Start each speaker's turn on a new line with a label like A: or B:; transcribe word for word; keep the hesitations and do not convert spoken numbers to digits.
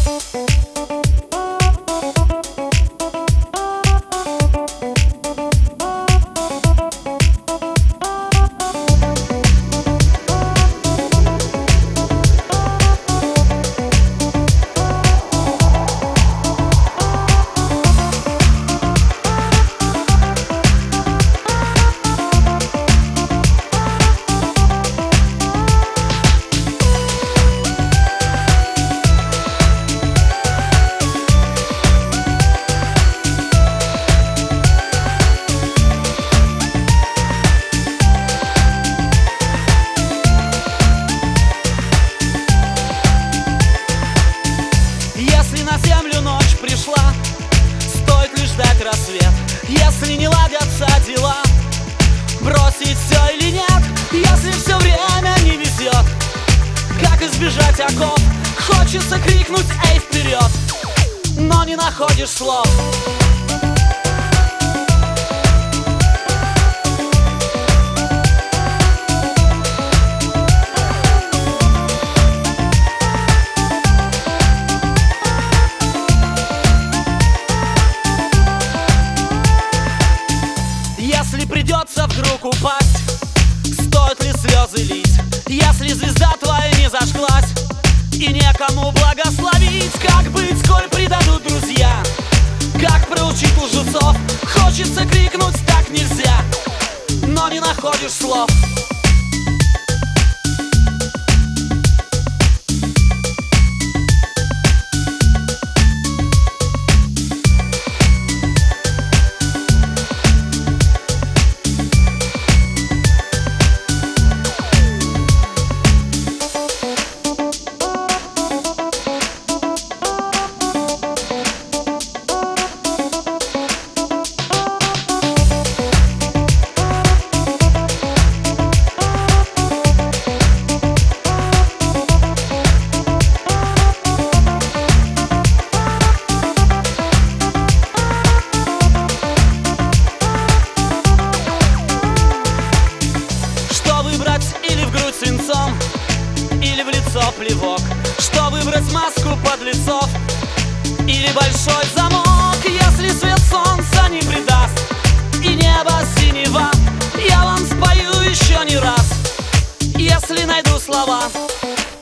A: Рассвет, если не ладятся дела, бросить все или нет, если все время не везет. Как избежать оков? Хочется крикнуть: эй, вперед! Но не находишь слов. Если придется вдруг упасть, стоит ли слезы лить? Если звезда твоя не зажглась и некому благословить, как быть, сколь предадут друзья? Как проучить лжецов? Хочется крикнуть: так нельзя, но не находишь слов. Свинцом или в лицо плевок? Что выбрать, маску подлецов или большой замок? Если свет солнца не придаст и небо синего, я вам спою еще не раз, если найду слова.